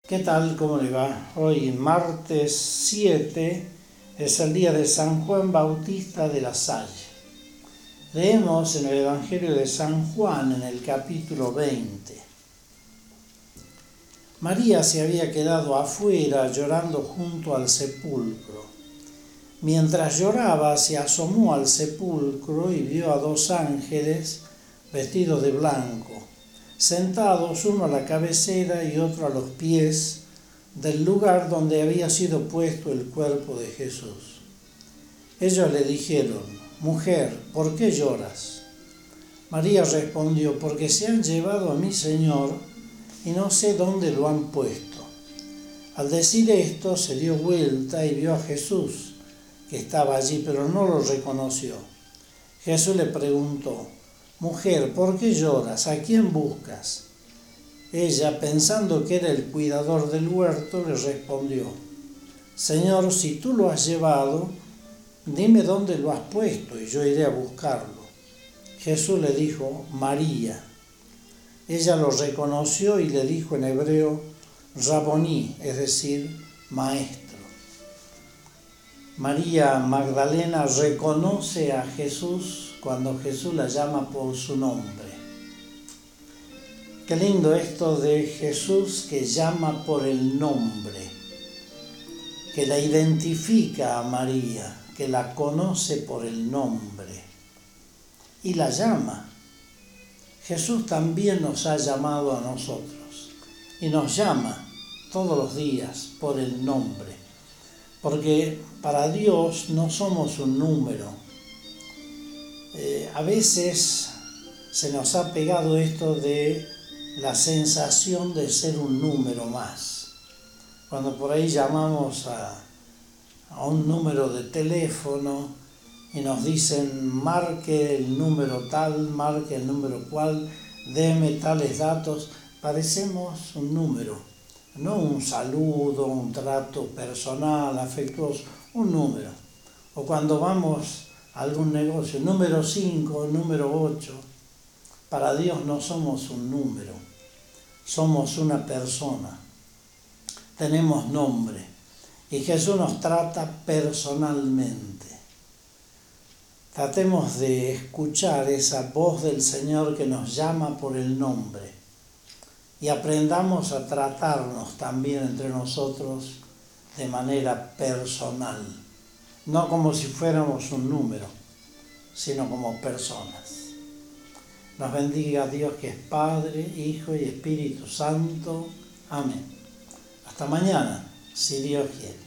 ¿Qué tal? ¿Cómo le va? Hoy, martes 7, es el día de San Juan Bautista de la Salle. Leemos en el Evangelio de San Juan, en el capítulo 20. María se había quedado afuera llorando junto al sepulcro. Mientras lloraba, se asomó al sepulcro y vio a dos ángeles vestidos de blanco, sentados uno a la cabecera y otro a los pies del lugar donde había sido puesto el cuerpo de Jesús. Ellos le dijeron: «Mujer, ¿por qué lloras?». María respondió: «Porque se han llevado a mi Señor y no sé dónde lo han puesto». Al decir esto, se dio vuelta y vio a Jesús, que estaba allí, pero no lo reconoció. Jesús le preguntó: «Mujer, ¿por qué lloras? ¿A quién buscas?». Ella, pensando que era el cuidador del huerto, le respondió: «Señor, si tú lo has llevado, dime dónde lo has puesto y yo iré a buscarlo». Jesús le dijo: «María». Ella lo reconoció y le dijo en hebreo: «Raboní», es decir, maestro. María Magdalena reconoce a Jesús cuando Jesús la llama por su nombre. Qué lindo esto de Jesús que llama por el nombre, que la identifica a María, que la conoce por el nombre y la llama. Jesús también nos ha llamado a nosotros y nos llama todos los días por el nombre, porque para Dios no somos un número. A veces se nos ha pegado esto de la sensación de ser un número más. Cuando por ahí llamamos a un número de teléfono y nos dicen: marque el número tal, marque el número cual, deme tales datos, parecemos un número, no un saludo, un trato personal, afectuoso, un número. O cuando vamos a algún negocio, número 5, número 8, para Dios no somos un número, somos una persona, tenemos nombre y Jesús nos trata personalmente. Tratemos de escuchar esa voz del Señor que nos llama por el nombre y aprendamos a tratarnos también entre nosotros de manera personal, no como si fuéramos un número, sino como personas. Nos bendiga Dios, que es Padre, Hijo y Espíritu Santo. Amén. Hasta mañana, si Dios quiere.